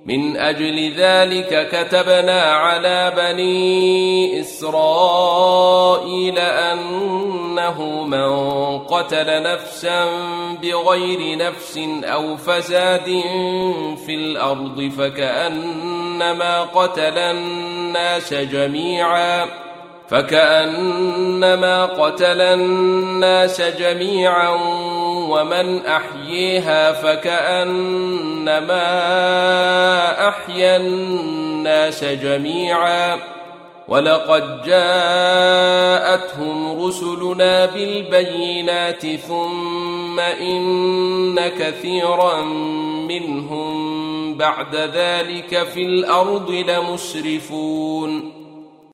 من أجل ذلك كتبنا على بني إسرائيل أنه من قتل نفسا بغير نفس أو فساد في الأرض فكأنما قتل الناس جميعا ومن أحييها فكأنما أحيا الناس جميعا ولقد جاءتهم رسلنا بالبينات ثم إن كثيرا منهم بعد ذلك في الأرض لمسرفون